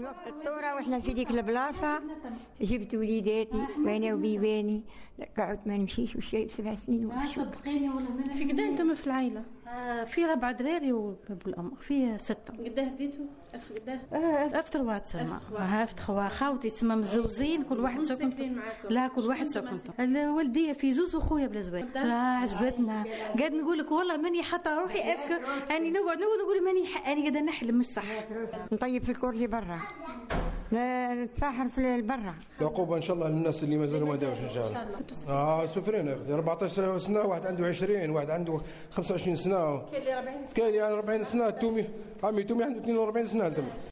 وقت الثورة واحنا في ديك البلاصة جبت وليداتي وانا وبيباني قعدت ما نمشيش والشيء ب7 سنين صدقيني والله. في قد انتم في العائلة؟ في 4 دراري وباب الأم، في 6. قداه هديتوا؟ قداه؟ افتر واتسما هافت خاوتي تسمى مزوزين كل واحد سكن. لا كل واحد سكن. الوالدية في زوز وخويا بلا زواج. لا عجبتنا. قاعد نقول لك والله ماني حتى روحي اسكر اني نقعد نقول ماني اني قاعده نحلم مش صح. نطيب في الكور اللي برا، نتساحر في البرا. العقوبة ان شاء الله للناس اللي مازالوا ما داوش ان شاء الله. سفرين 14 سنة، واحد عنده 20، واحد عنده 25 سنة، كاين اللي 40 سنة. تومي عمي تومي عنده 42 سنة.